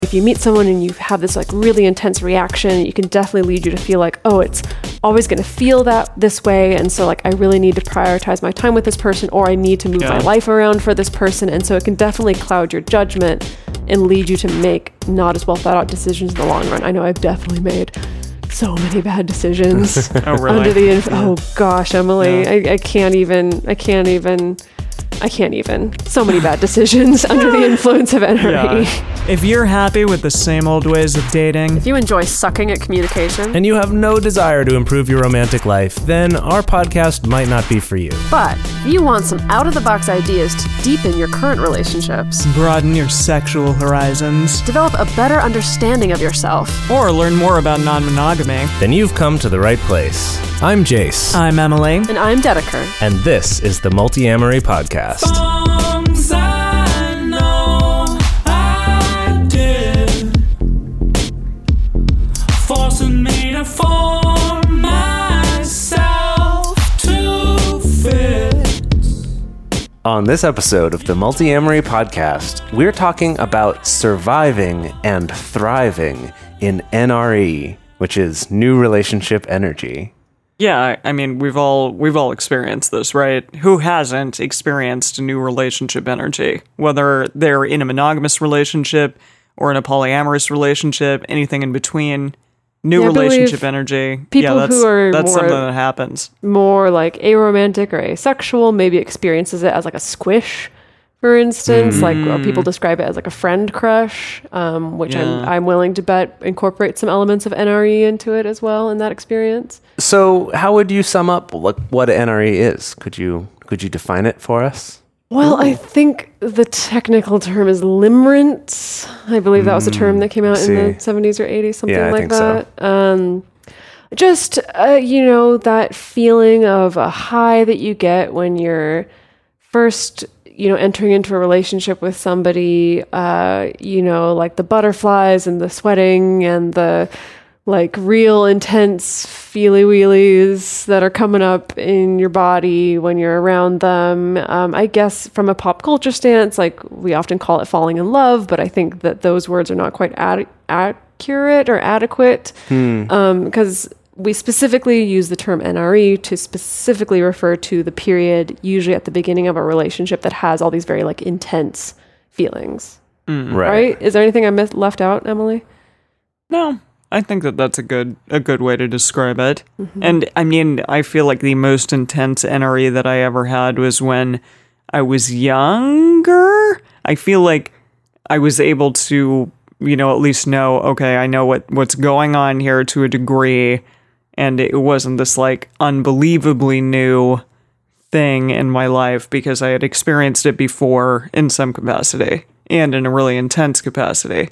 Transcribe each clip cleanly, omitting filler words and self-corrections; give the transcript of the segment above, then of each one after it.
If you meet someone and you have this like really intense reaction, it can definitely lead you to feel like, oh, it's always going to feel this way. And so like, I really need to prioritize my time with this person, or I need to move my life around for this person. And so it can definitely cloud your judgment and lead you to make not as well thought out decisions in the long run. I know I've definitely made so many bad decisions. Oh, really? Oh gosh, Emily, I can't even. So many bad decisions under the influence of NRE. Yeah. If you're happy with the same old ways of dating, If you enjoy sucking at communication, and you have no desire to improve your romantic life, then our podcast might not be for you. but if you want some out-of-the-box ideas to deepen your current relationships, broaden your sexual horizons, develop a better understanding of yourself, or learn more about non-monogamy, Then you've come to the right place. I'm Jace, I'm Emily. and I'm Dedeker. and this is the Multi-Amory Podcast. Songs I know I did, forcing me to form myself to fit. On this episode of the Multi-Amory Podcast, we're talking about surviving and thriving in NRE, which is New Relationship Energy. Yeah, I mean, we've all experienced this, right? Who hasn't experienced a new relationship energy? Whether they're in a monogamous relationship or in a polyamorous relationship, anything in between. New Yeah, I believe relationship energy. people who are that's more- something that happens. More like aromantic or asexual maybe experiences it as like a squish, for instance. Like people describe it as like a friend crush, which Yeah. I'm willing to bet incorporate some elements of NRE into it as well in that experience. So how would you sum up what NRE is? Could you define it for us? Well, I think the technical term is limerence. I believe that was a term that came out in the 70s or 80s, something Yeah, I like think so. that. Just, that feeling of a high that you get when you're first, entering into a relationship with somebody, like the butterflies and the sweating and the like real intense feely wheelies that are coming up in your body when you're around them. I guess from a pop culture stance, like we often call it falling in love, but I think that those words are not quite accurate or adequate because we specifically use the term NRE to specifically refer to the period, usually at the beginning of a relationship, that has all these very like intense feelings. Right? Is there anything I left out, Emily? No, I think that's a good way to describe it. And I mean, I feel like the most intense NRE that I ever had was when I was younger. I feel like I was able to, at least know, okay, I know what's going on here to a degree, and it wasn't this like unbelievably new thing in my life because I had experienced it before in some capacity and in a really intense capacity.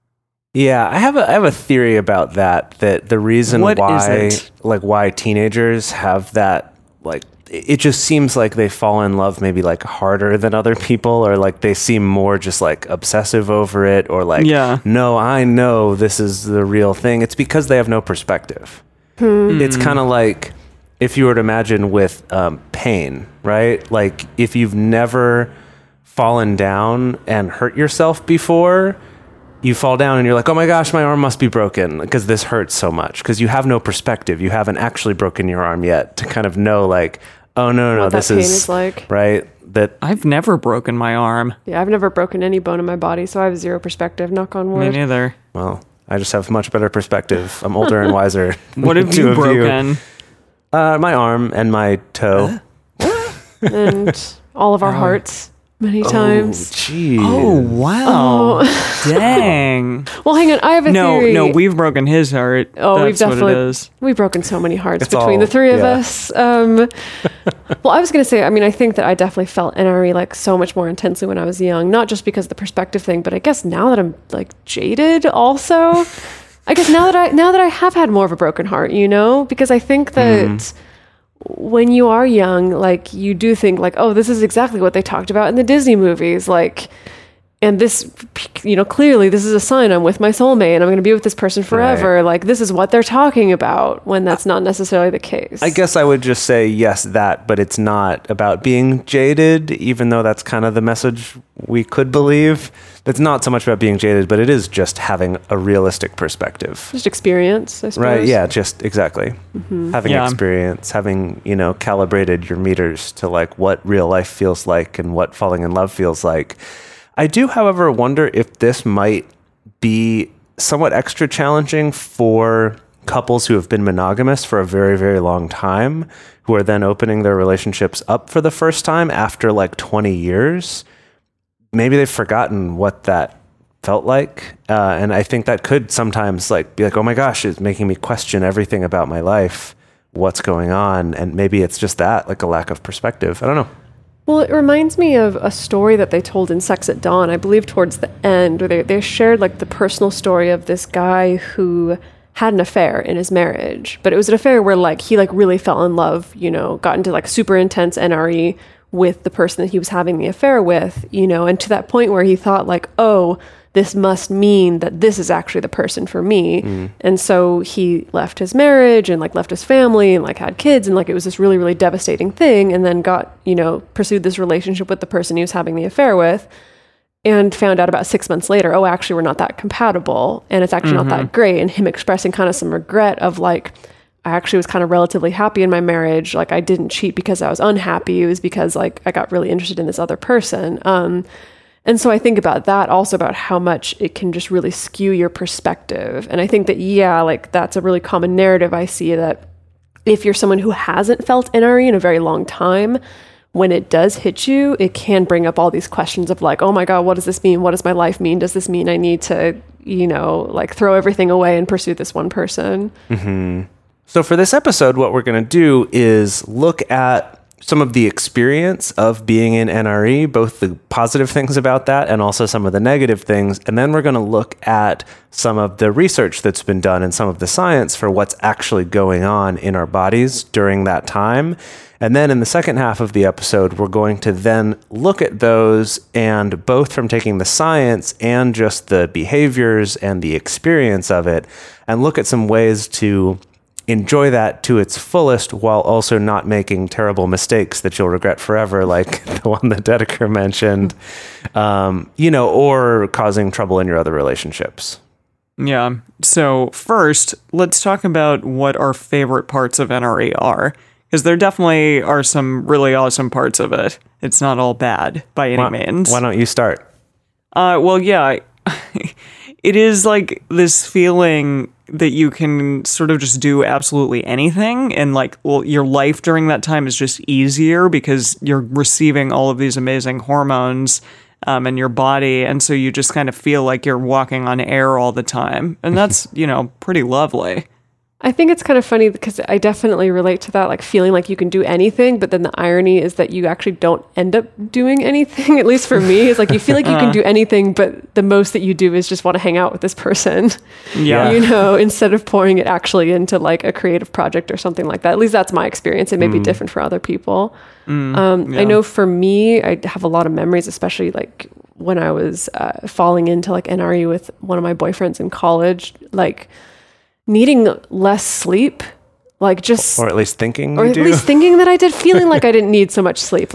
Yeah, I have a theory about that the reason What why is it? why teenagers have that, like, it just seems like they fall in love maybe like harder than other people, or like they seem more just like obsessive over it, or like, no, I know this is the real thing. It's because they have no perspective. It's kind of like if you were to imagine with pain, right? Like if you've never fallen down and hurt yourself before, you fall down and you're like, oh my gosh, my arm must be broken because this hurts so much, because you have no perspective. You haven't actually broken your arm yet to kind of know like, oh no, What this that pain is is like. right. That I've never broken my arm. Yeah, I've never broken any bone in my body, so I have zero perspective, knock on Me wood. neither. well, I just have much better perspective. I'm older and wiser. What have Two you of broken? My arm and my toe. And all of our hearts many times. Jeez. Oh, wow. Dang. Well, hang on, I have a theory. No, we've broken his heart. Oh, That's we've what definitely it is. we've broken so many hearts It's between all- the three of yeah. us. Well, I was going to say, I think that I definitely felt NRE like so much more intensely when I was young, not just because of the perspective thing, but I guess now that I'm like jaded also. I guess now that I have had more of a broken heart, because I think that when you are young, like you do think like, oh, this is exactly what they talked about in the Disney movies. Like and this, clearly this is a sign I'm with my soulmate and I'm going to be with this person forever. Right. Like, this is what they're talking about, when that's not necessarily the case. I guess I would just say yes, that, but it's not about being jaded, even though that's kind of the message we could believe. It's not so much about being jaded, but it is just having a realistic perspective. Just experience, I suppose. Right, yeah, just exactly. Having experience, having, calibrated your meters to like what real life feels like and what falling in love feels like. I do, however, wonder if this might be somewhat extra challenging for couples who have been monogamous for a very, very long time, who are then opening their relationships up for the first time after like 20 years. Maybe they've forgotten what that felt like. And I think that could sometimes like be like, oh my gosh, it's making me question everything about my life. What's going on? And maybe it's just that, like a lack of perspective. I don't know. Well, it reminds me of a story that they told in Sex at Dawn, I believe towards the end, where they shared like the personal story of this guy who had an affair in his marriage. But it was an affair where like he like really fell in love, got into like super intense NRE with the person that he was having the affair with, and to that point where he thought like, oh, this must mean that this is actually the person for me. And so he left his marriage and like left his family and like had kids, and like it was this really, really devastating thing, and then got, pursued this relationship with the person he was having the affair with, and found out about 6 months later, oh, actually we're not that compatible, and it's actually not that great. And him expressing kind of some regret of like, I actually was kind of relatively happy in my marriage. Like I didn't cheat because I was unhappy. It was because like I got really interested in this other person. And so I think about that also, about how much it can just really skew your perspective. And I think that, like that's a really common narrative I see, that if you're someone who hasn't felt NRE in a very long time, when it does hit you, it can bring up all these questions of like, oh my God, what does this mean? What does my life mean? Does this mean I need to, like throw everything away and pursue this one person? So for this episode, what we're going to do is look at some of the experience of being in NRE, both the positive things about that and also some of the negative things. And then we're going to look at some of the research that's been done and some of the science for what's actually going on in our bodies during that time. And then in the second half of the episode, we're going to then look at those, and both from taking the science and just the behaviors and the experience of it, and look at some ways to enjoy that to its fullest while also not making terrible mistakes that you'll regret forever, like the one that Dedeker mentioned, or causing trouble in your other relationships. Yeah. So first, let's talk about what our favorite parts of NRE are, because there definitely are some really awesome parts of it. It's not all bad by any means. Why don't you start? Well, yeah, it is like this feeling that you can sort of just do absolutely anything, and like, well, your life during that time is just easier because you're receiving all of these amazing hormones in your body, and so you just kind of feel like you're walking on air all the time, and that's pretty lovely. I think it's kind of funny because I definitely relate to that, like feeling like you can do anything, but then the irony is that you actually don't end up doing anything. At least for me, it's like you feel like you can do anything, but the most that you do is just want to hang out with this person. Yeah. Instead of pouring it actually into like a creative project or something like that. At least that's my experience. It may be different for other people. I know for me, I have a lot of memories, especially like when I was falling into like NRE with one of my boyfriends in college, like needing less sleep, like just, or at least thinking that I did, feeling like I didn't need so much sleep,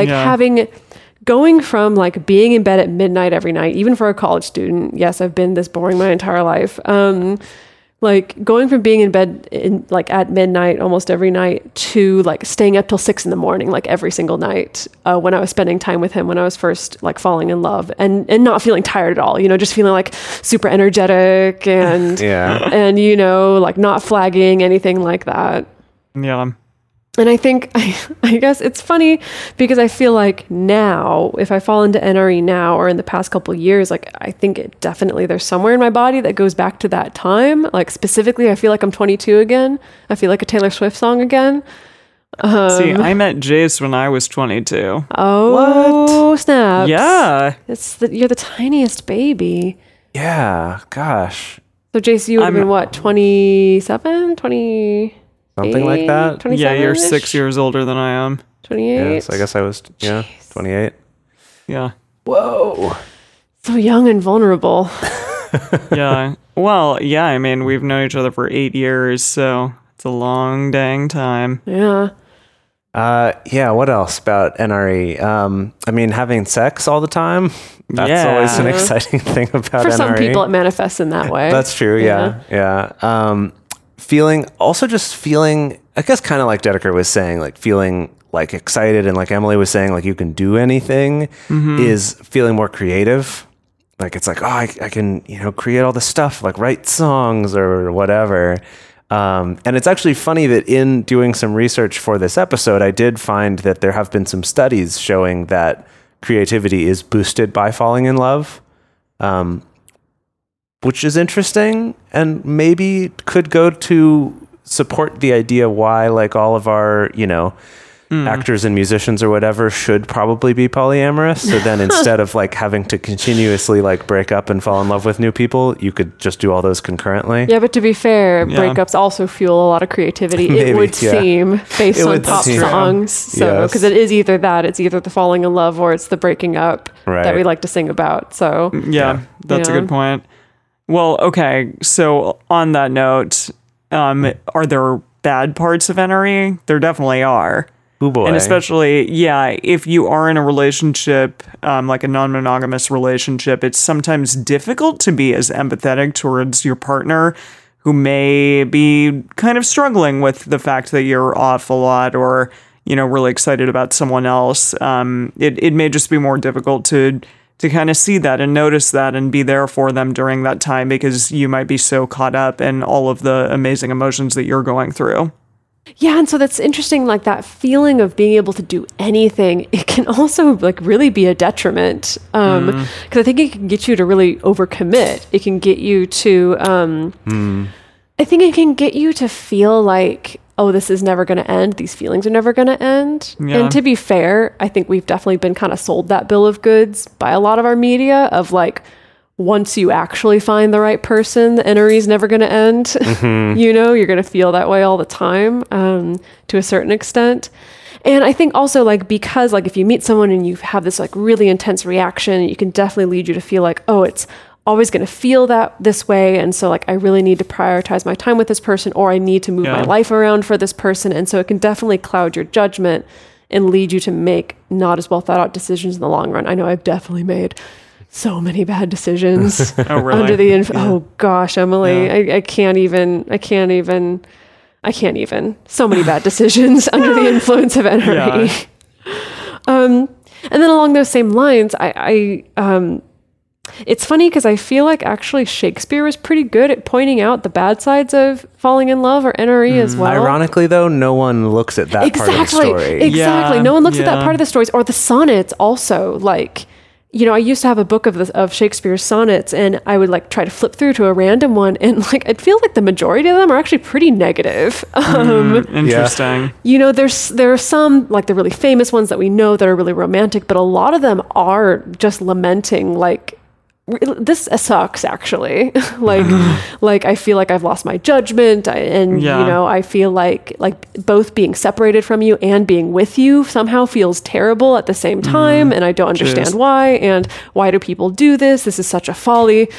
going from like being in bed at midnight every night, even for a college student. Yes, I've been this boring my entire life. Like going from being in bed at midnight almost every night to like staying up till 6 a.m, like every single night, when I was spending time with him, when I was first like falling in love, and not feeling tired at all, just feeling like super energetic and, and, like not flagging, anything like that. Yeah. And I think, I guess it's funny because I feel like now, if I fall into NRE now or in the past couple of years, like I think there's somewhere in my body that goes back to that time. Like specifically, I feel like I'm 22 again. I feel like a Taylor Swift song again. See, I met Jace when I was 22. Oh, what? Snaps. Yeah. You're the tiniest baby. Yeah, gosh. So Jace, you would have been what, 27, 20... Something like that. Yeah, you're 6 years older than I am. 28. Yeah, so I guess I was, 28. Yeah. Whoa. So young and vulnerable. Yeah. Well, yeah, I mean, we've known each other for 8 years, so it's a long dang time. Yeah. Yeah, what else about NRE? I mean, having sex all the time, that's Yeah. always an exciting thing about For NRE. some people, it manifests in that way. That's true, yeah. Just feeling, I guess kind of like Dedeker was saying, like feeling like excited, and like Emily was saying, like you can do anything, is feeling more creative. Like it's like, oh, I can, create all this stuff, like write songs or whatever. And it's actually funny that in doing some research for this episode, I did find that there have been some studies showing that creativity is boosted by falling in love, which is interesting and maybe could go to support the idea why like all of our, actors and musicians or whatever should probably be polyamorous. So then instead of like having to continuously like break up and fall in love with new people, you could just do all those concurrently. Yeah, but to be fair, breakups also fuel a lot of creativity. Maybe, it would seem based on pop songs. So because it is either that, it's either the falling in love or it's the breaking up that we like to sing about. So yeah, that's a good point. Well, okay. So on that note, are there bad parts of NRE? There definitely are. Oh boy. And especially, if you are in a relationship, like a non-monogamous relationship, it's sometimes difficult to be as empathetic towards your partner who may be kind of struggling with the fact that you're off a lot or, really excited about someone else. It may just be more difficult to kind of see that and notice that and be there for them during that time because you might be so caught up in all of the amazing emotions that you're going through. Yeah, and so that's interesting, like that feeling of being able to do anything, it can also like really be a detriment. Because I think it can get you to really overcommit. It can get you to, I think it can get you to feel like, oh, this is never going to end. These feelings are never going to end. Yeah. And to be fair, I think we've definitely been kind of sold that bill of goods by a lot of our media of like, once you actually find the right person, the NRE is never going to end. You're going to feel that way all the time, to a certain extent. And I think also like, because like if you meet someone and you have this like really intense reaction, it can definitely lead you to feel like, oh, it's always going to feel this way. And so like, I really need to prioritize my time with this person, or I need to move my life around for this person. And so it can definitely cloud your judgment and lead you to make not as well thought out decisions in the long run. I know I've definitely made so many bad decisions oh, really? under the oh gosh, Emily, I can't even so many bad decisions under the influence of NRE. And then along those same lines, I it's funny because I feel like actually Shakespeare was pretty good at pointing out the bad sides of falling in love or NRE as well. Ironically, though, no one looks at that part of the story. Exactly. No one looks at that part of the stories, or the sonnets also. Like, I used to have a book of Shakespeare's sonnets, and I would like try to flip through to a random one, and like I'd feel like the majority of them are actually pretty negative. Interesting. There are some like the really famous ones that we know that are really romantic, but a lot of them are just lamenting like, this sucks actually. like I feel like I've lost my judgment, I feel like both being separated from you and being with you somehow feels terrible at the same time, and I don't understand why, and why do people do this? This is such a folly.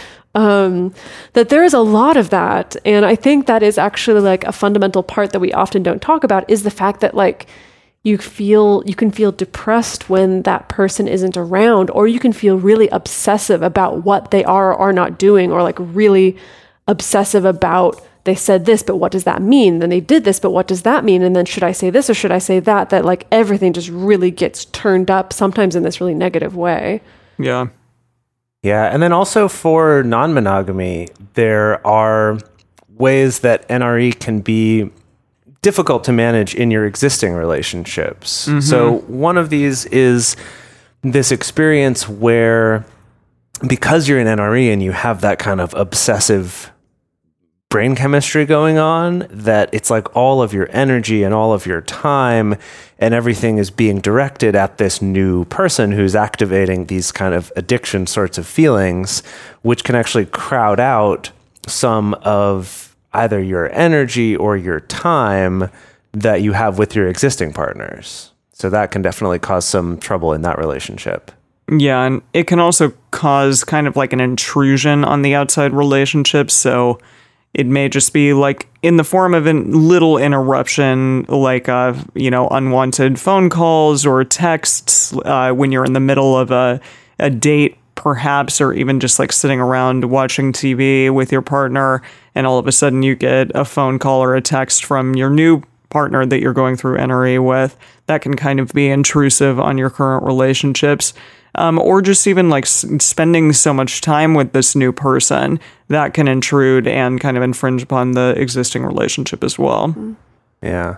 That there is a lot of that, and I think that is actually like a fundamental part that we often don't talk about, is the fact that like you can feel depressed when that person isn't around, or you can feel really obsessive about what they are or are not doing, or like really obsessive about, they said this, but what does that mean? Then they did this, but what does that mean? And then should I say this or should I say that? That like everything just really gets turned up, sometimes in this really negative way. Yeah. Yeah. And then also for non-monogamy, there are ways that NRE can be difficult to manage in your existing relationships. So one of these is this experience where, because you're in NRE and you have that kind of obsessive brain chemistry going on, that it's like all of your energy and all of your time and everything is being directed at this new person who's activating these kind of addiction sorts of feelings, which can actually crowd out some of either your energy or your time that you have with your existing partners. So that can definitely cause some trouble in that relationship. Yeah, and it can also cause kind of like an intrusion on the outside relationships. So it may just be like in the form of a little interruption, like, unwanted phone calls or texts when you're in the middle of a date, perhaps, or even just like sitting around watching TV with your partner. And all of a sudden you get a phone call or a text from your new partner that you're going through NRE with. That can kind of be intrusive on your current relationships. Or just even like spending so much time with this new person that can intrude and kind of infringe upon the existing relationship as well. Yeah.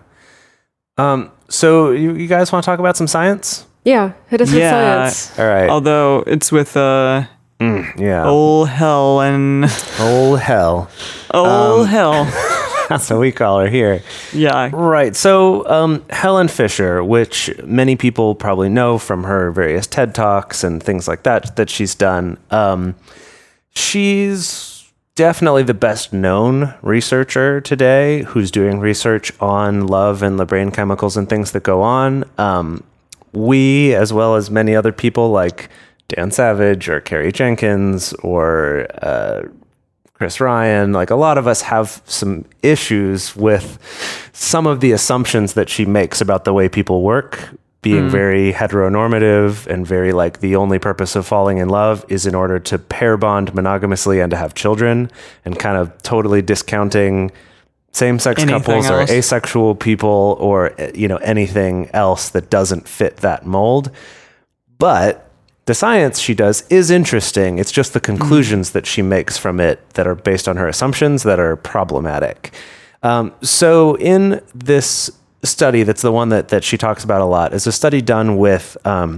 So you guys want to talk about some science? Yeah, hit us with science. All right. Although it's with Ol' Helen. Ol' Hell. Ol' Hell. That's what we call her here. Yeah. Right. So Helen Fisher, which many people probably know from her various TED Talks and things like that she's done. She's definitely the best known researcher today who's doing research on love and the brain chemicals and things that go on. We, as well as many other people like Dan Savage or Carrie Jenkins or Chris Ryan, like a lot of us have some issues with some of the assumptions that she makes about the way people work, being very heteronormative and very like the only purpose of falling in love is in order to pair bond monogamously and to have children, and kind of totally discounting same-sex couples or asexual people or, anything else that doesn't fit that mold. But the science she does is interesting. It's just the conclusions that she makes from it that are based on her assumptions that are problematic. So in this study, that's the one that she talks about a lot, is a study done with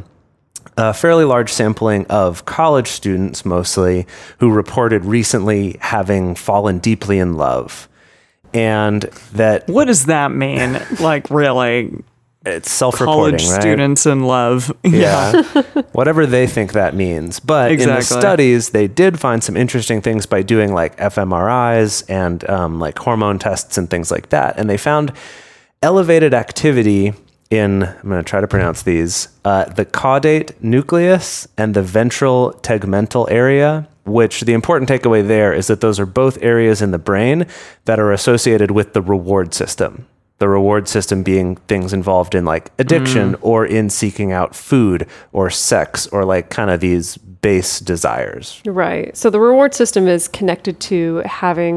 a fairly large sampling of college students, mostly, who reported recently having fallen deeply in love. And that... What does that mean? Like, really? It's self-reporting, college right? Students in love. Yeah. Whatever they think that means. But in the studies, they did find some interesting things by doing like fMRIs and like hormone tests and things like that. And they found elevated activity in, I'm going to try to pronounce these, the caudate nucleus and the ventral tegmental area, which the important takeaway there is that those are both areas in the brain that are associated with the reward system. The reward system being things involved in like addiction or in seeking out food or sex or like kind of these base desires. Right. So the reward system is connected to having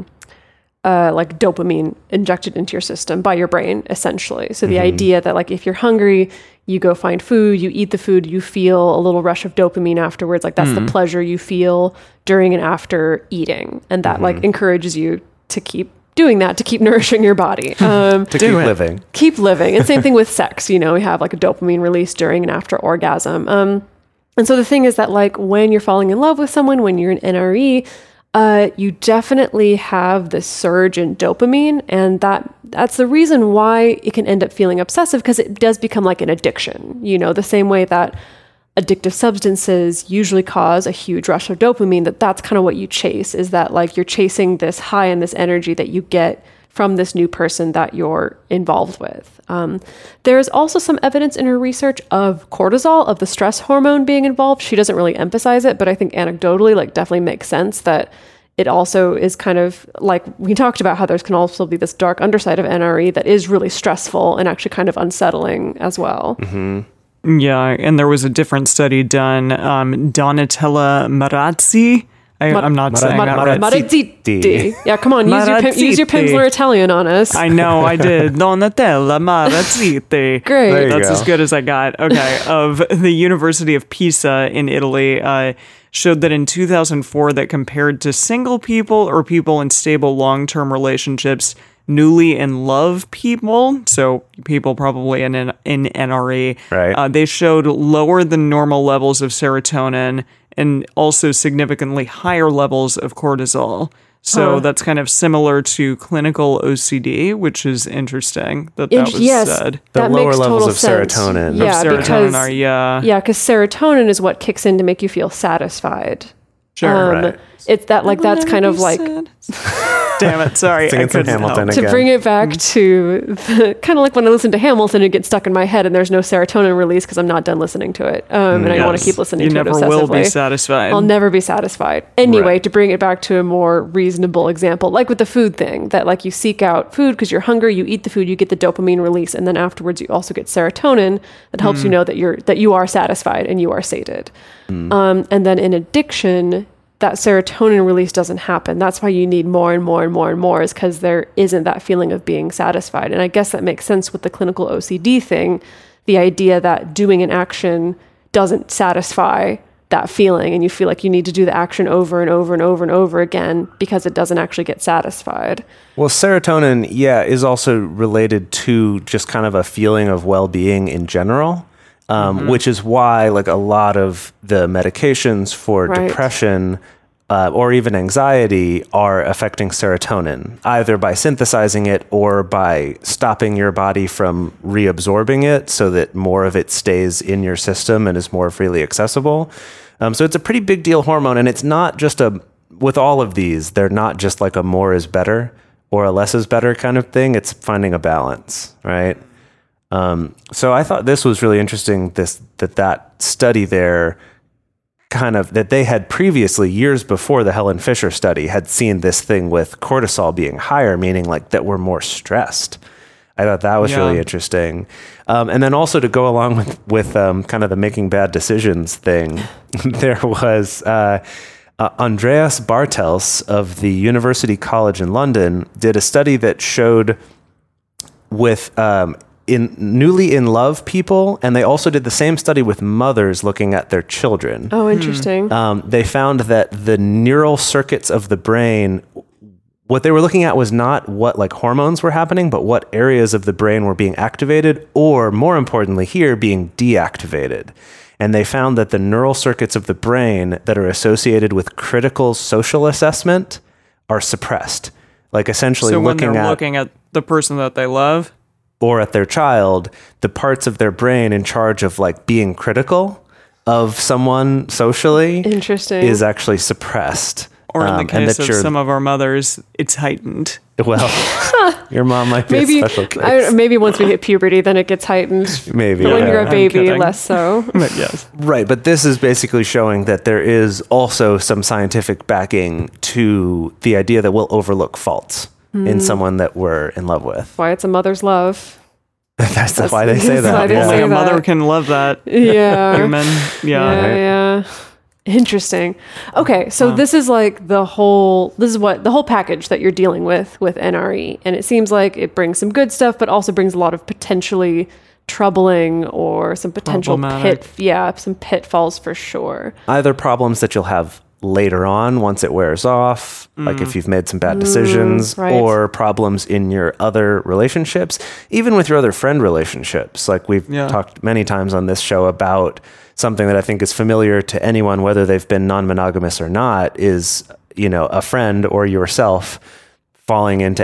like dopamine injected into your system by your brain, essentially. So the idea that like if you're hungry, you go find food, you eat the food, you feel a little rush of dopamine afterwards. Like that's the pleasure you feel during and after eating. And that like encourages you to keep doing that, to keep nourishing your body. To keep living. Keep living. And same thing with sex. We have like a dopamine release during and after orgasm. And so the thing is that like when you're falling in love with someone, when you're in NRE, you definitely have this surge in dopamine, and that's the reason why it can end up feeling obsessive, because it does become like an addiction. The same way that addictive substances usually cause a huge rush of dopamine, that's kind of what you chase, is that like you're chasing this high and this energy that you get from this new person that you're involved with. There's also some evidence in her research of cortisol, of the stress hormone being involved. She doesn't really emphasize it, but I think anecdotally, like definitely makes sense that it also is kind of like we talked about how there's can also be this dark underside of NRE that is really stressful and actually kind of unsettling as well. Mm-hmm. Yeah, and there was a different study done. Donatella Marazzi. I'm not saying that right. Marazzi. Yeah, come on, use your Pimsleur Italian on us. I know, I did. Donatella Marazzi. Great. That's as good as I got. Okay, of the University of Pisa in Italy, showed that in 2004 that compared to single people or people in stable long-term relationships, newly in love people, so people probably in NRE, right. They showed lower than normal levels of serotonin and also significantly higher levels of cortisol. So that's kind of similar to clinical OCD, which is interesting that was said. The lower levels of sense. serotonin. Yeah, serotonin because serotonin is what kicks in to make you feel satisfied. Sure, right. It's that like that's kind of like Damn it, sorry. Singing some Hamilton To again. bring it back to kind of like when I listen to Hamilton, it gets stuck in my head and there's no serotonin release because I'm not done listening to it. And I want to keep listening You to it never will be obsessively. satisfied. I'll never be satisfied. Anyway, Right. to bring it back to a more reasonable example, like with the food thing, that like you seek out food because you're hungry, you eat the food, you get the dopamine release, and then afterwards you also get serotonin that helps you know that you are satisfied and you are sated. And then in addiction, that serotonin release doesn't happen. That's why you need more and more and more and more, is because there isn't that feeling of being satisfied. And I guess that makes sense with the clinical OCD thing, the idea that doing an action doesn't satisfy that feeling, and you feel like you need to do the action over and over and over and over again because it doesn't actually get satisfied. Well, serotonin, is also related to just kind of a feeling of well-being in general, which is why like a lot of the medications for Right. depression or even anxiety are affecting serotonin, either by synthesizing it or by stopping your body from reabsorbing it so that more of it stays in your system and is more freely accessible. So it's a pretty big deal hormone, and it's not just with all of these, they're not just like a more is better or a less is better kind of thing. It's finding a balance, right? So I thought this was really interesting, that study there that they had previously, years before the Helen Fisher study, had seen this thing with cortisol being higher, meaning like that we're more stressed. I thought that was really interesting. And then also to go along with kind of the making bad decisions thing, there was Andreas Bartels of the University College in London did a study that showed with in newly in love people, and they also did the same study with mothers looking at their children. Oh, interesting. They found that the neural circuits of the brain, what they were looking at was not what like hormones were happening, but what areas of the brain were being activated, or more importantly here, being deactivated. And they found that the neural circuits of the brain that are associated with critical social assessment are suppressed. Like essentially so when looking at the person that they love, or at their child, the parts of their brain in charge of like being critical of someone socially Interesting. is actually suppressed. or in the And case that of some of our mothers, it's heightened. Well, your mom might be maybe a special case. maybe once we hit puberty, then it gets heightened. Maybe. But when yeah. you're a I'm baby, kidding. less so. But yes. Right, but this is basically showing that there is also some scientific backing to the idea that we'll overlook faults in someone that we're in love with. Why it's a mother's love. That's why they say that's that. why they yeah. say Only a mother that. can love that Yeah. human. Yeah. Yeah. Interesting. Okay, so this is like the whole package that you're dealing with NRE, and it seems like it brings some good stuff, but also brings a lot of potentially troubling or some potential Problematic. some pitfalls for sure. Either problems that you'll have later on once it wears off, like if you've made some bad decisions, right. or problems in your other relationships, even with your other friend relationships. Like we've talked many times on this show about something that I think is familiar to anyone, whether they've been non-monogamous or not, is, a friend or yourself falling into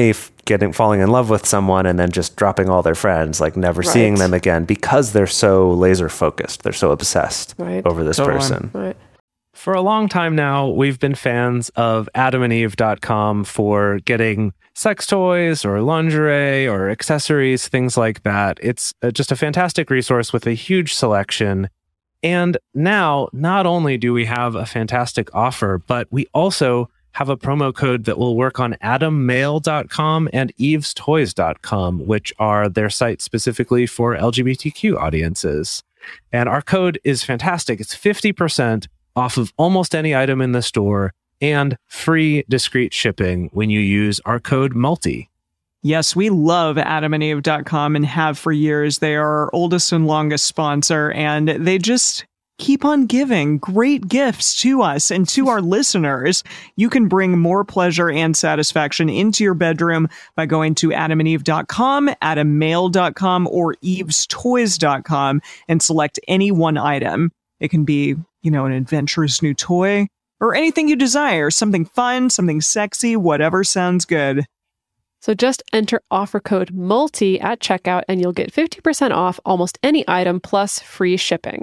NRE, falling in love with someone and then just dropping all their friends, like never seeing them again because they're so laser focused. They're so obsessed over this person. Right. For a long time now, we've been fans of adamandeve.com for getting sex toys or lingerie or accessories, things like that. It's just a fantastic resource with a huge selection. And now, not only do we have a fantastic offer, but we also have a promo code that will work on adammail.com and evestoys.com, which are their sites specifically for LGBTQ audiences. And our code is fantastic. It's 50% off of almost any item in the store and free discreet shipping when you use our code MULTI. Yes, we love adamandeve.com and have for years. They are our oldest and longest sponsor, and they just keep on giving great gifts to us and to our listeners. You can bring more pleasure and satisfaction into your bedroom by going to adamandeve.com, adammail.com, or evestoys.com and select any one item. It can be, an adventurous new toy or anything you desire, something fun, something sexy, whatever sounds good. So just enter offer code MULTI at checkout and you'll get 50% off almost any item plus free shipping.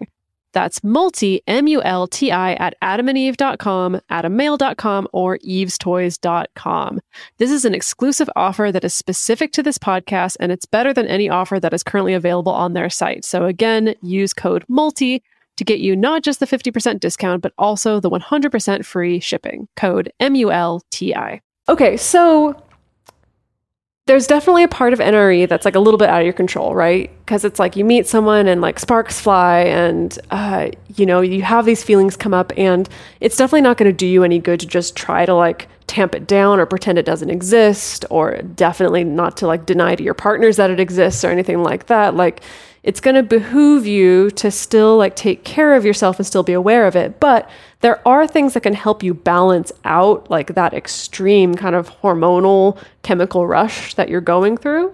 That's multi, M-U-L-T-I, at adamandeve.com, adammail.com, or evestoys.com. This is an exclusive offer that is specific to this podcast, and it's better than any offer that is currently available on their site. So again, use code MULTI to get you not just the 50% discount, but also the 100% free shipping. Code MULTI. Okay, so there's definitely a part of NRE that's like a little bit out of your control, right? Because it's like you meet someone and like sparks fly and, you have these feelings come up, and it's definitely not going to do you any good to just try to like tamp it down or pretend it doesn't exist, or definitely not to like deny to your partners that it exists or anything like that. Like, it's going to behoove you to still like take care of yourself and still be aware of it. But there are things that can help you balance out like that extreme kind of hormonal chemical rush that you're going through.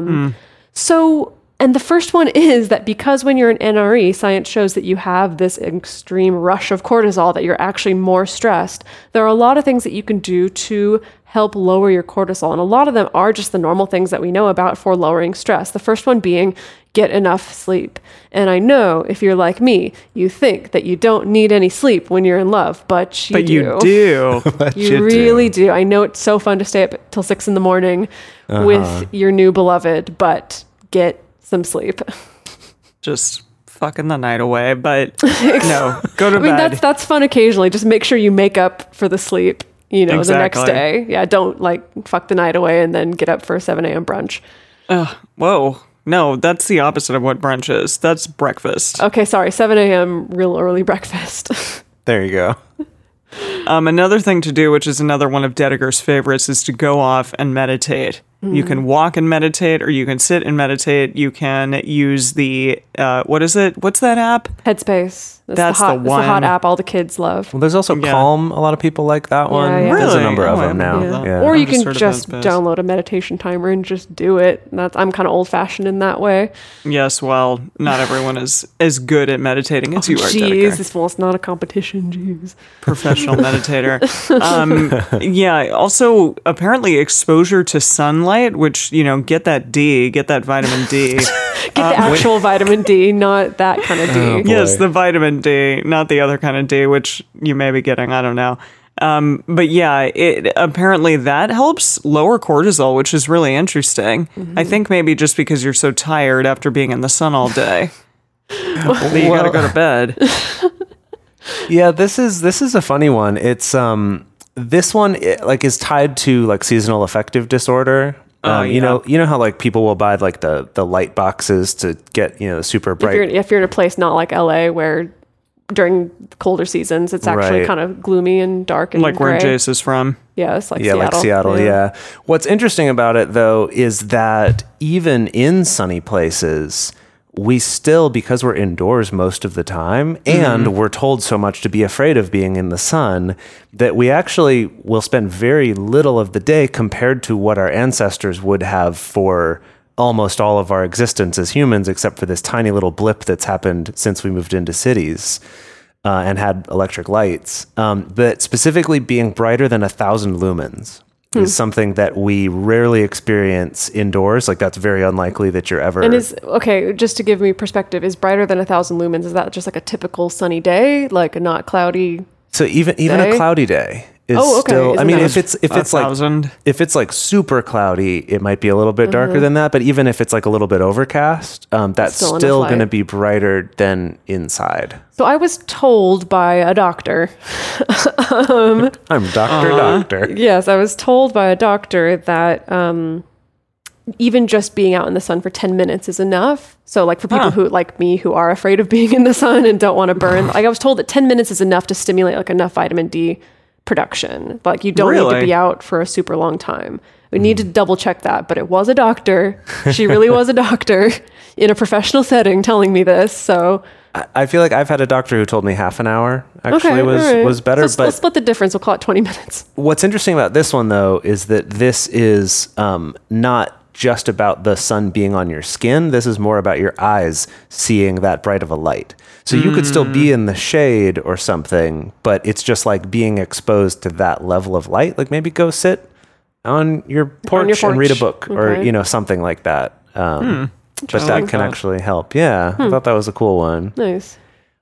And the first one is that because when you're in NRE, science shows that you have this extreme rush of cortisol, that you're actually more stressed. There are a lot of things that you can do to help lower your cortisol. And a lot of them are just the normal things that we know about for lowering stress. The first one being get enough sleep. And I know if you're like me, you think that you don't need any sleep when you're in love, but you do. You really do. I know it's so fun to stay up till 6 a.m. with your new beloved, but get some sleep. Just fucking the night away, but no, go to bed. That's fun occasionally. Just make sure you make up for the sleep, the next day. Yeah, don't like fuck the night away and then get up for a 7 a.m. brunch. Whoa. No, that's the opposite of what brunch is. That's breakfast. Okay, sorry. 7 a.m. real early breakfast. There you go. Another thing to do, which is another one of Dedeker's favorites, is to go off and meditate. You can walk and meditate, or you can sit and meditate. You can use the, what is it? What's that app? Headspace. That's the one. It's the hot app all the kids love. Well, there's also Calm. A lot of people like that one. Yeah. There's a Really? number of them now. Yeah. Yeah. Or you I've just can heard of just Headspace. download a meditation timer and just do it. I'm kind of old-fashioned in that way. Yes, well, not everyone is as good at meditating as you are, Jeez, Dedeker. it's not a competition. Jeez. Professional meditator. Also, apparently exposure to sunlight, which, get that D, get that vitamin D. Get the actual vitamin D, not that kind of D. Oh, boy. Yes, the vitamin D, not the other kind of D, which you may be getting. I don't know. But yeah, apparently that helps lower cortisol, which is really interesting. I think maybe just because you're so tired after being in the sun all day. That you gotta go to bed. Yeah, this is a funny one. It's this one is tied to like seasonal affective disorder. You know how like people will buy like the light boxes to get super bright. If you're in a place not like LA where during colder seasons it's actually kind of gloomy and dark and like gray. where Jace is from. Yeah, it's like Seattle. Seattle. Like Seattle. Yeah. What's interesting about it though is that even in sunny places, we still, because we're indoors most of the time and we're told so much to be afraid of being in the sun, that we actually will spend very little of the day compared to what our ancestors would have for almost all of our existence as humans, except for this tiny little blip that's happened since we moved into cities and had electric lights. But specifically being brighter than 1,000 lumens. Is something that we rarely experience indoors. Like that's very unlikely that you're ever. And just to give me perspective, is brighter than 1,000 lumens? Is that just like a typical sunny day, like a not cloudy? So even a cloudy day is still. Isn't I mean, that if it's like super cloudy, it might be a little bit darker than that. But even if it's like a little bit overcast, that's still going to be brighter than inside. So I was told by a doctor. I'm doctor. Yes, I was told by a doctor that even just being out in the sun for 10 minutes is enough. So like for people who like me who are afraid of being in the sun and don't want to burn, like I was told that 10 minutes is enough to stimulate like enough vitamin D production. Like you don't need to be out for a super long time. We need to double check that, but it was a doctor. She really was a doctor in a professional setting telling me this. So I feel like I've had a doctor who told me half an hour actually was better. So let's split the difference. We'll call it 20 minutes. What's interesting about this one though is that this is not just about the sun being on your skin. This is more about your eyes seeing that bright of a light. So you could still be in the shade or something, but it's just like being exposed to that level of light. Like maybe go sit on your porch and read a book or, something like that. But that can actually help. Yeah. I thought that was a cool one. Nice.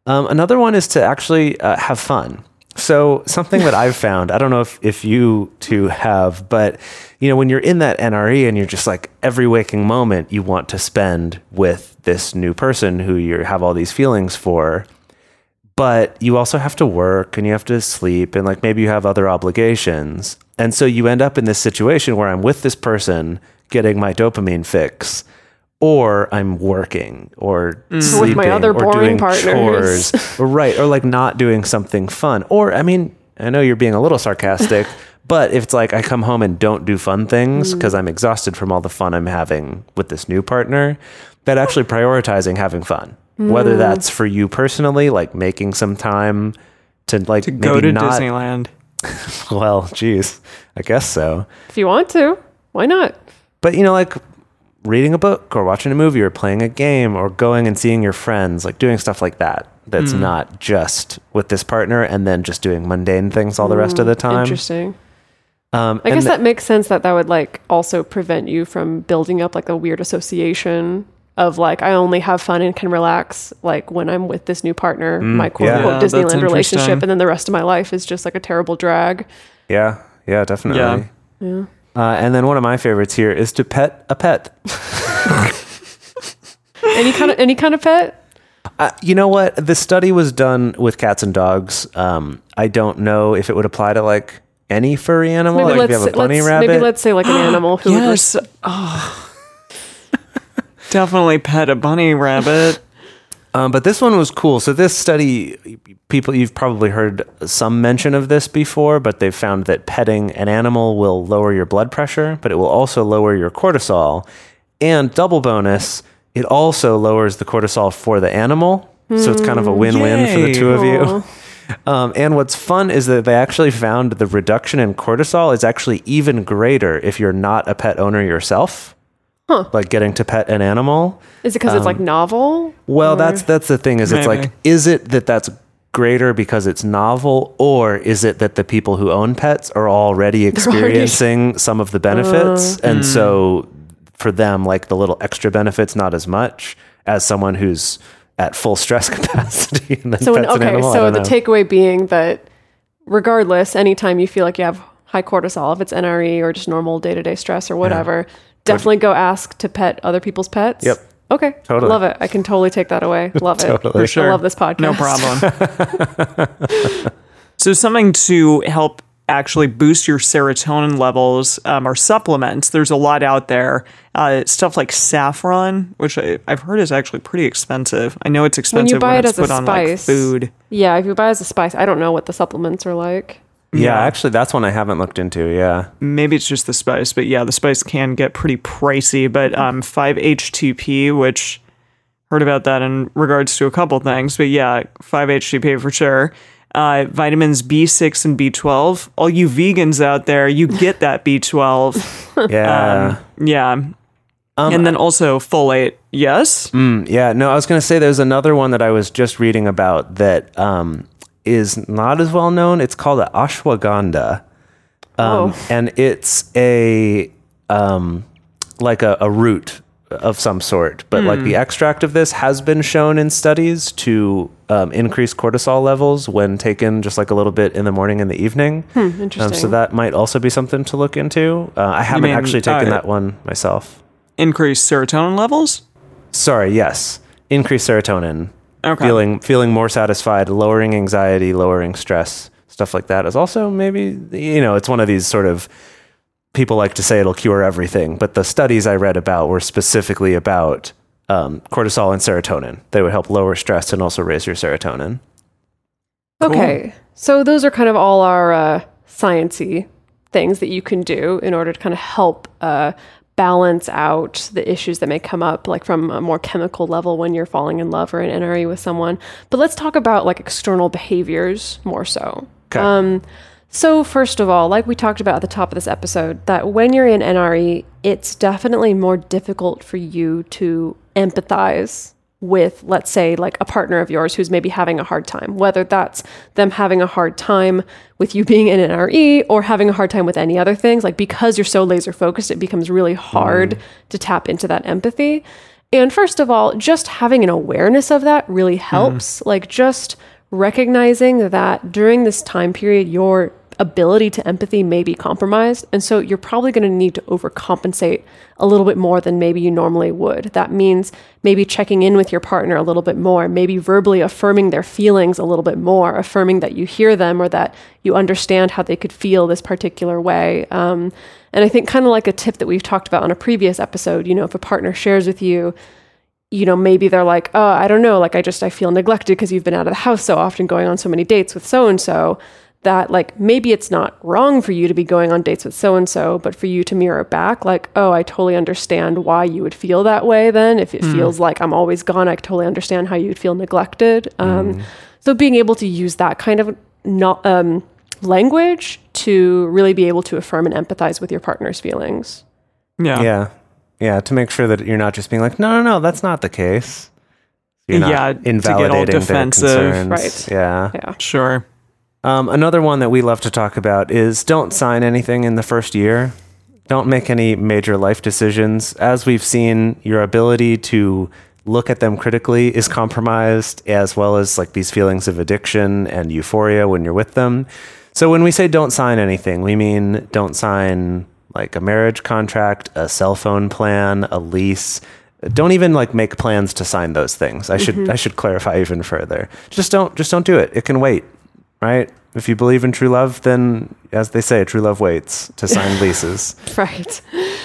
Another one is to actually have fun. So something that I've found, I don't know if you two have, but when you're in that NRE and you're just like every waking moment you want to spend with this new person who you have all these feelings for, but you also have to work and you have to sleep and like maybe you have other obligations. And so you end up in this situation where I'm with this person getting my dopamine fix, or I'm working or sleeping with my other or boring doing partners. chores, right? Or like not doing something fun. Or, I mean, I know you're being a little sarcastic, but if it's like I come home and don't do fun things because I'm exhausted from all the fun I'm having with this new partner, that actually prioritizing having fun, whether that's for you personally, like making some time to like To maybe go to not, Disneyland. Well, geez, I guess so. If you want to, why not? But like reading a book or watching a movie or playing a game or going and seeing your friends, like doing stuff like that. That's not just with this partner and then just doing mundane things all the rest of the time. Interesting. I guess that makes sense that would like also prevent you from building up like a weird association of like, I only have fun and can relax like when I'm with this new partner, my quote unquote Yeah, that's Disneyland relationship. interesting. And then the rest of my life is just like a terrible drag. Yeah, definitely. Yeah. And then one of my favorites here is to pet a pet. Any kind of pet? You know what? The study was done with cats and dogs. I don't know if it would apply to like any furry animal. Maybe Like if you have a bunny rabbit. Maybe let's say like an animal who would Yes. Definitely pet a bunny rabbit. But this one was cool. So this study, you've probably heard some mention of this before, but they've found that petting an animal will lower your blood pressure, but it will also lower your cortisol. And double bonus, it also lowers the cortisol for the animal. So it's kind of a win-win for the Yay. two of you. And what's fun is that they actually found the reduction in cortisol is actually even greater if you're not a pet owner yourself. Like getting to pet an animal. Is it because it's like novel? Well, that's the thing is it's Maybe. like, is it that's greater because it's novel, or is it that the people who own pets are already experiencing some of the benefits? And so for them, like the little extra benefits, not as much as someone who's at full stress capacity. And then So, pets an animal. I so don't the know. takeaway being that regardless, anytime you feel like you have high cortisol, if it's NRE or just normal day-to-day stress or whatever, definitely go ask to pet other people's pets. Yep. Okay. Totally. Love it. I can totally take that away. Love it. Totally. For sure. I love this podcast. No problem. So something to help actually boost your serotonin levels are supplements. There's a lot out there. Stuff like saffron, which I've heard is actually pretty expensive. I know it's expensive buy when it it's as a put on like spice. food. Yeah, if you buy it as a spice, I don't know what the supplements are like. Yeah, actually, that's one I haven't looked into. Yeah. Maybe it's just the spice, but yeah, the spice can get pretty pricey. But 5-HTP, which heard about that in regards to a couple things, but yeah, 5-HTP for sure. Vitamins B6 and B12. All you vegans out there, you get that B12. Yeah. Yeah. And then also folate. Yes. Yeah. No, I was going to say there's another one that I was just reading about that is not as well known. It's called the ashwagandha. And it's a like a root of some sort, but like the extract of this has been shown in studies to increase cortisol levels when taken just like a little bit in the morning and the evening. Interesting. So that might also be something to look into. I haven't mean, actually taken that one myself. Increase serotonin levels. Sorry, yes. Increased serotonin. Okay. Feeling more satisfied, lowering anxiety, lowering stress, stuff like that is also maybe, it's one of these sort of, people like to say it'll cure everything, but the studies I read about were specifically about cortisol and serotonin. They would help lower stress and also raise your serotonin. Okay. So those are kind of all our science-y things that you can do in order to kind of help balance out the issues that may come up, like from a more chemical level when you're falling in love or in NRE with someone. But let's talk about like external behaviors more so. Okay. So first of all, like we talked about at the top of this episode, that when you're in NRE, it's definitely more difficult for you to empathize with, let's say, like a partner of yours who's maybe having a hard time, whether that's them having a hard time with you being in NRE or having a hard time with any other things. Like because you're so laser focused, it becomes really hard to tap into that empathy. And first of all, just having an awareness of that really helps. Like just recognizing that during this time period, your ability to empathy may be compromised. And so you're probably going to need to overcompensate a little bit more than maybe you normally would. That means maybe checking in with your partner a little bit more, maybe verbally affirming their feelings a little bit more, affirming that you hear them or that you understand how they could feel this particular way. And I think kind of like a tip that we've talked about on a previous episode, you know, if a partner shares with you, you know, maybe they're like, oh, I don't know, like I feel neglected because you've been out of the house so often, going on so many dates with so-and-so, that like maybe it's not wrong for you to be going on dates with so-and-so, but for you to mirror back like, oh, I totally understand why you would feel that way then. If it feels like I'm always gone, I totally understand how you would feel neglected. So being able to use that kind of language to really be able to affirm and empathize with your partner's feelings. Yeah, to make sure that you're not just being like, no, that's not the case. You're not invalidating to get all defensive. their concerns. Right. Yeah. Sure. Another one that we love to talk about is don't sign anything in the first year. Don't make any major life decisions. As we've seen, your ability to look at them critically is compromised, as well as like these feelings of addiction and euphoria when you're with them. So when we say don't sign anything, we mean don't sign like a marriage contract, a cell phone plan, a lease. Don't even like make plans to sign those things. I should clarify even further. Just don't do it. It can wait. Right? If you believe in true love, then, as they say, true love waits to sign leases. Right.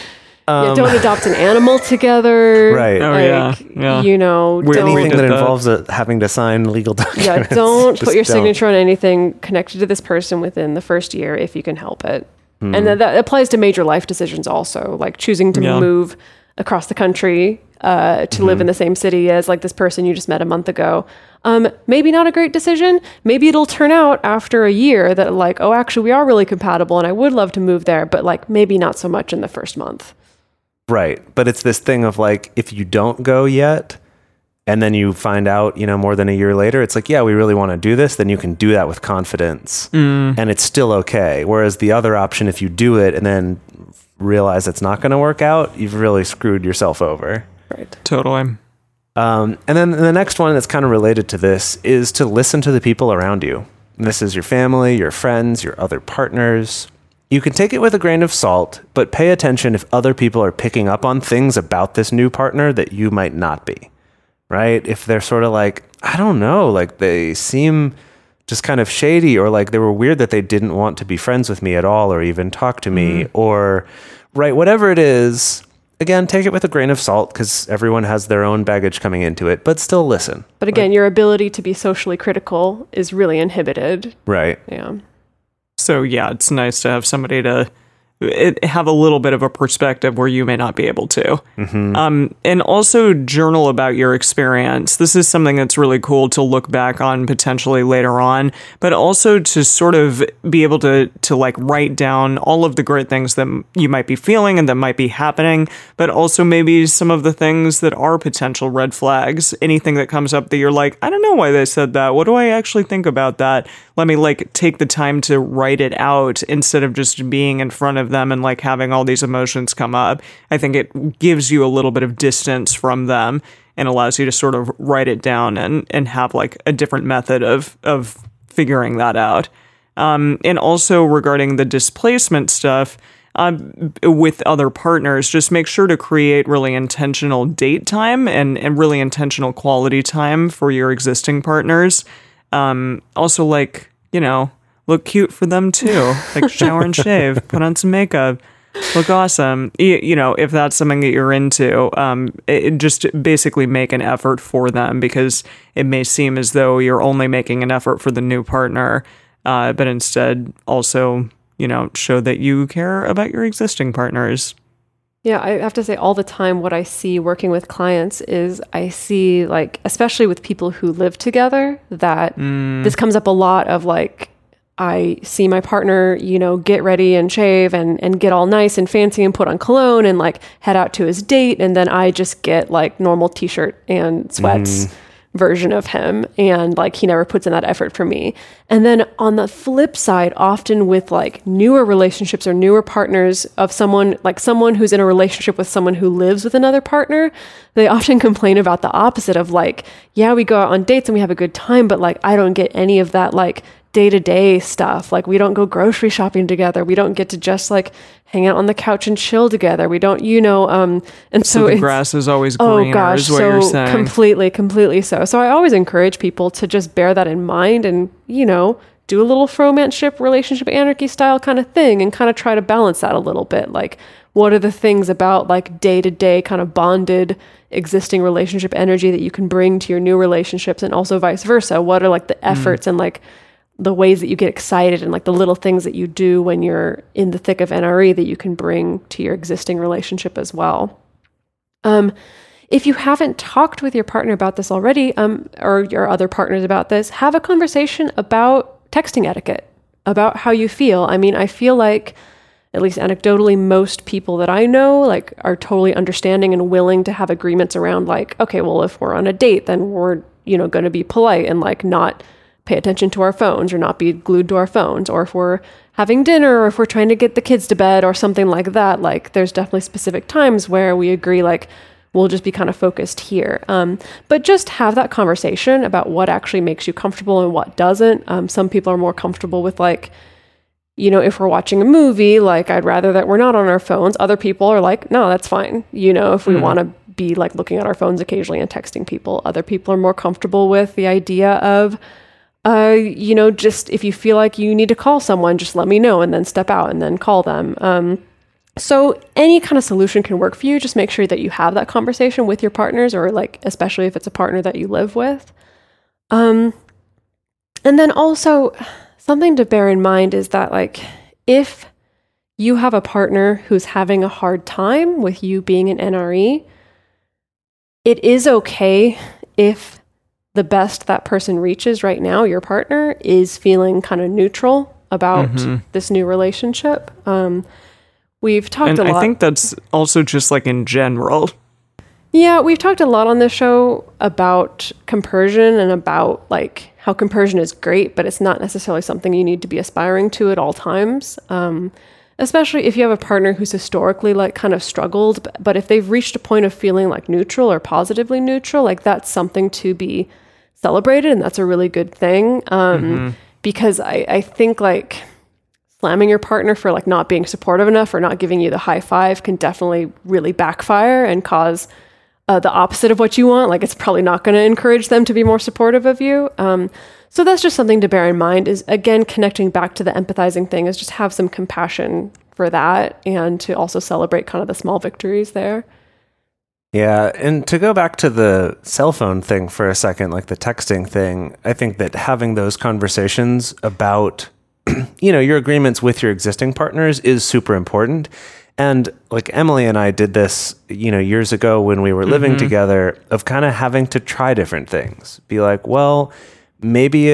Don't adopt an animal together. Right. Oh, yeah. You know, anything that involves having to sign legal documents. Yeah, don't put your signature on anything connected to this person within the first year if you can help it. And that applies to major life decisions also, like choosing to move across the country to live in the same city as like this person you just met a month ago. Maybe not a great decision. Maybe it'll turn out after a year that like, oh, actually we are really compatible and I would love to move there, but like maybe not so much in the first month. Right. But it's this thing of like, if you don't go yet and then you find out, you know, more than a year later, it's like, yeah, we really want to do this. Then you can do that with confidence and it's still okay. Whereas the other option, if you do it and then realize it's not going to work out, you've really screwed yourself over. Right. Totally. And then the next one that's kind of related to this is to listen to the people around you. And this is your family, your friends, your other partners. You can take it with a grain of salt, but pay attention if other people are picking up on things about this new partner that you might not be, right? If they're sort of like, I don't know, like they seem just kind of shady, or like they were weird that they didn't want to be friends with me at all or even talk to me, or right, whatever it is. Again, take it with a grain of salt because everyone has their own baggage coming into it, but still listen. But again, your ability to be socially critical is really inhibited. Right. Yeah. So yeah, it's nice to have somebody to have a little bit of a perspective where you may not be able to. And also journal about your experience. This is something that's really cool to look back on potentially later on, but also to sort of be able to like write down all of the great things that you might be feeling and that might be happening, but also maybe some of the things that are potential red flags. Anything that comes up that you're like, I don't know why they said that. What do I actually think about that? Let me like take the time to write it out instead of just being in front of them and like having all these emotions come up. I think it gives you a little bit of distance from them and allows you to sort of write it down and have like a different method of figuring that out. And also regarding the displacement stuff, with other partners, just make sure to create really intentional date time and really intentional quality time for your existing partners. Also, like, you know, look cute for them too. Like shower and shave, put on some makeup, look awesome. You know, if that's something that you're into, just basically make an effort for them, because it may seem as though you're only making an effort for the new partner, but instead also, you know, show that you care about your existing partners. Yeah, I have to say all the time what I see working with clients is I see, like, especially with people who live together, that this comes up a lot of like, I see my partner, you know, get ready and shave and get all nice and fancy and put on cologne and like head out to his date. And then I just get like normal t-shirt and sweats version of him, and like he never puts in that effort for me. And then on the flip side, often with like newer relationships or newer partners of someone who's in a relationship with someone who lives with another partner, they often complain about the opposite of like, yeah, we go out on dates and we have a good time, but like I don't get any of that like day-to-day stuff. Like we don't go grocery shopping together. We don't get to just like hang out on the couch and chill together. We don't, and so the grass is always greener is what you're saying. Completely so. So I always encourage people to just bear that in mind and, do a little fromantship, relationship anarchy style kind of thing and kind of try to balance that a little bit. Like what are the things about like day-to-day kind of bonded existing relationship energy that you can bring to your new relationships, and also vice versa? What are like the efforts and like the ways that you get excited and like the little things that you do when you're in the thick of NRE that you can bring to your existing relationship as well. If you haven't talked with your partner about this already, or your other partners about this, have a conversation about texting etiquette, about how you feel. I mean, I feel like, at least anecdotally, most people that I know like are totally understanding and willing to have agreements around like, okay, well, if we're on a date, then we're, going to be polite and like not pay attention to our phones or not be glued to our phones. Or if we're having dinner or if we're trying to get the kids to bed or something like that, like there's definitely specific times where we agree like we'll just be kind of focused here. But just have that conversation about what actually makes you comfortable and what doesn't. Some people are more comfortable with like, if we're watching a movie, like I'd rather that we're not on our phones. Other people are like, no, that's fine. If we want to be like looking at our phones occasionally and texting people. Other people are more comfortable with the idea of, just if you feel like you need to call someone, just let me know and then step out and then call them. So any kind of solution can work for you. Just make sure that you have that conversation with your partners, or like, especially if it's a partner that you live with. And then also something to bear in mind is that like, if you have a partner who's having a hard time with you being an NRE, it is okay if the best that person reaches right now, your partner, is feeling kind of neutral about this new relationship. We've talked a lot. I think that's also just like in general. Yeah, we've talked a lot on this show about compersion and about like how compersion is great, but it's not necessarily something you need to be aspiring to at all times. Especially if you have a partner who's historically like kind of struggled, but if they've reached a point of feeling like neutral or positively neutral, like that's something to be celebrated, and that's a really good thing. Because I think like slamming your partner for like not being supportive enough or not giving you the high five can definitely really backfire and cause the opposite of what you want. Like it's probably not going to encourage them to be more supportive of you. So that's just something to bear in mind, is again, connecting back to the empathizing thing, is just have some compassion for that and to also celebrate kind of the small victories there. Yeah, and to go back to the cell phone thing for a second, like the texting thing, I think that having those conversations about, your agreements with your existing partners is super important. And like Emily and I did this, years ago when we were living together, of kind of having to try different things. Be like, well, maybe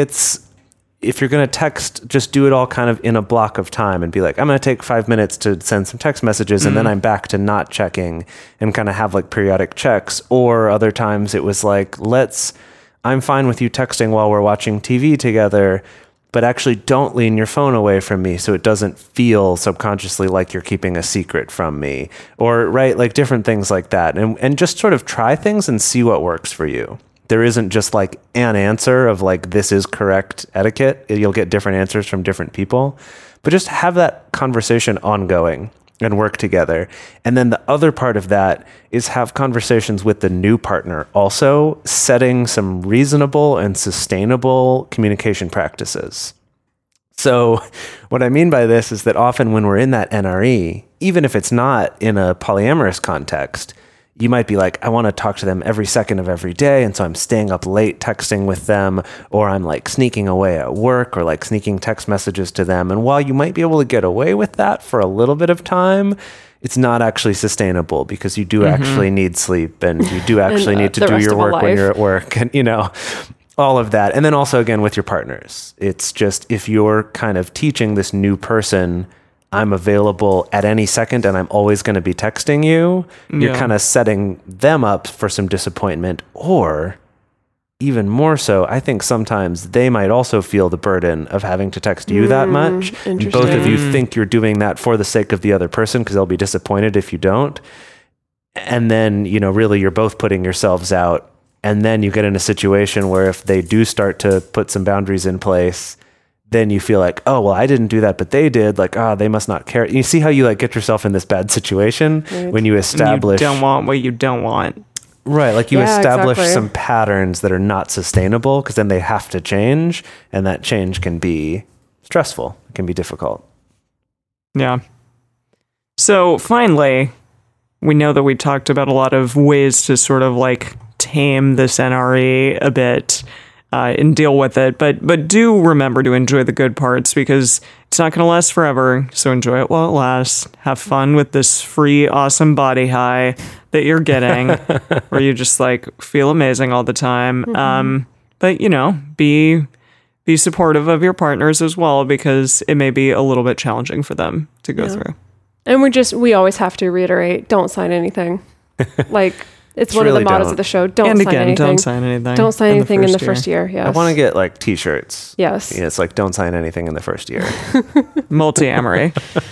if you're going to text, just do it all kind of in a block of time and be like, I'm going to take 5 minutes to send some text messages and then I'm back to not checking, and kind of have like periodic checks. Or other times it was like, I'm fine with you texting while we're watching TV together, but actually don't lean your phone away from me so it doesn't feel subconsciously like you're keeping a secret from me. Or, right, like different things like that. And just sort of try things and see what works for you. There isn't just like an answer of like, this is correct etiquette. You'll get different answers from different people, but just have that conversation ongoing and work together. And then the other part of that is have conversations with the new partner, also setting some reasonable and sustainable communication practices. So what I mean by this is that often when we're in that NRE, even if it's not in a polyamorous context, you might be like, I want to talk to them every second of every day, and so I'm staying up late texting with them, or I'm like sneaking away at work, or like sneaking text messages to them. And while you might be able to get away with that for a little bit of time, it's not actually sustainable, because you do actually need sleep, and you do actually need to do your work when you're at work, and all of that. And then also, again, with your partners, it's just, if you're kind of teaching this new person, I'm available at any second and I'm always going to be texting you, you're kind of setting them up for some disappointment, or even more so, I think sometimes they might also feel the burden of having to text you that much. And both of you think you're doing that for the sake of the other person because they'll be disappointed if you don't. And then, really you're both putting yourselves out. And then you get in a situation where if they do start to put some boundaries in place, then you feel like, oh, well, I didn't do that, but they did. Like, they must not care. You see how you get yourself in this bad situation when you establish... You don't want what you don't want. Right, like you establish some patterns that are not sustainable because then they have to change, and that change can be stressful. It can be difficult. Yeah. So finally, we know that we talked about a lot of ways to sort of tame this NRE a bit and deal with it, but do remember to enjoy the good parts because it's not going to last forever. So enjoy it while it lasts. Have fun with this free, awesome body high that you're getting, where you just feel amazing all the time. But be supportive of your partners as well because it may be a little bit challenging for them to go through. And we always have to reiterate: don't sign anything. It's one really of the mottos of the show. Don't sign anything. Don't sign anything. Don't sign anything in the first year. Yes. I want to get t-shirts. Yes. It's don't sign anything in the first year. Multi-amory.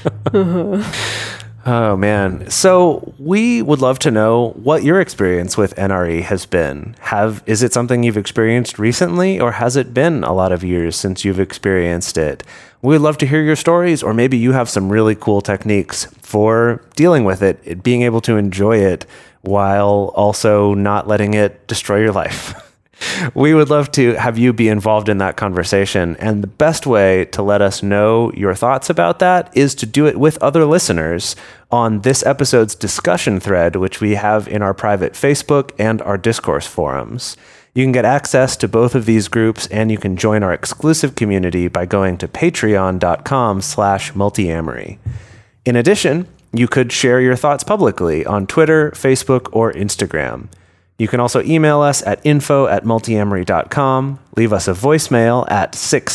Oh man. So we would love to know what your experience with NRE has been. Is it something you've experienced recently, or has it been a lot of years since you've experienced it? We'd love to hear your stories, or maybe you have some really cool techniques for dealing with it, being able to enjoy it while also not letting it destroy your life. We would love to have you be involved in that conversation. And the best way to let us know your thoughts about that is to do it with other listeners on this episode's discussion thread, which we have in our private Facebook and our discourse forums. You can get access to both of these groups, and you can join our exclusive community by going to patreon.com/multiamory. In addition, you could share your thoughts publicly on Twitter, Facebook, or Instagram. You can also email us at info@multiamory.com, leave us a voicemail at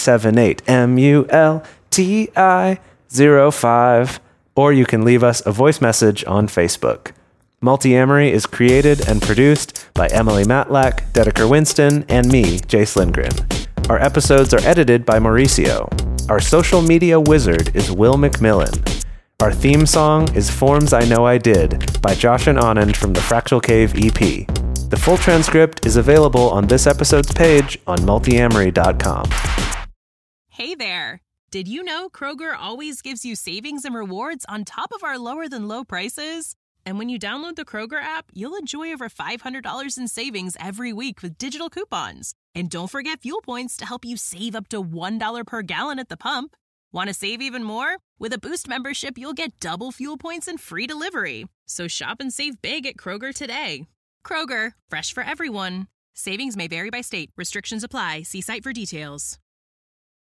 678-MULTI-05, or you can leave us a voice message on Facebook. Multiamory is created and produced by Emily Matlack, Dedeker Winston, and me, Jace Lindgren. Our episodes are edited by Mauricio. Our social media wizard is Will McMillan. Our theme song is Forms I Know I Did by Josh and Anand from the Fractal Cave EP. The full transcript is available on this episode's page on multiamory.com. Hey there! Did you know Kroger always gives you savings and rewards on top of our lower than low prices? And when you download the Kroger app, you'll enjoy over $500 in savings every week with digital coupons. And don't forget fuel points to help you save up to $1 per gallon at the pump. Want to save even more? With a Boost membership, you'll get double fuel points and free delivery. So shop and save big at Kroger today. Kroger, fresh for everyone. Savings may vary by state. Restrictions apply. See site for details.